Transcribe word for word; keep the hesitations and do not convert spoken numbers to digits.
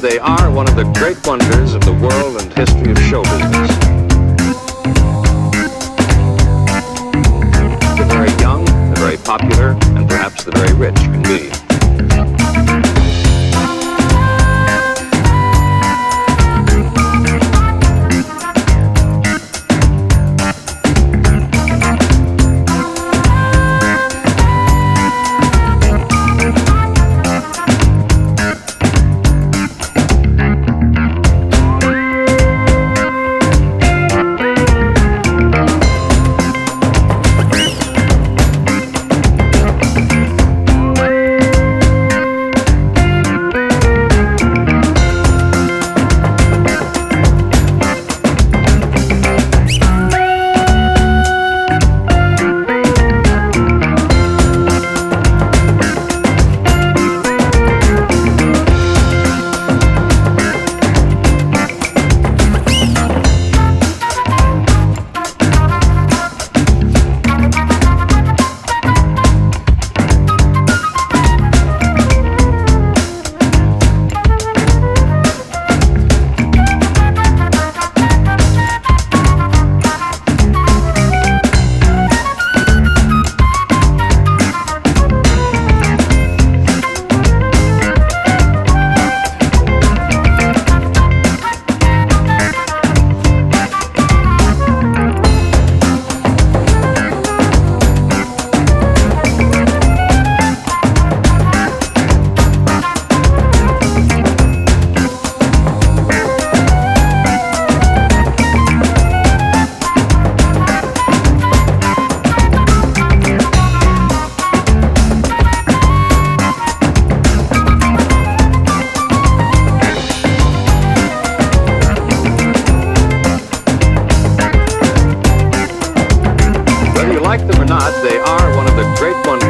they are one of the great wonders of the world and history of show business. The very young, the very popular, and perhaps the very rich can be. Like them or not, they are one of the great wonders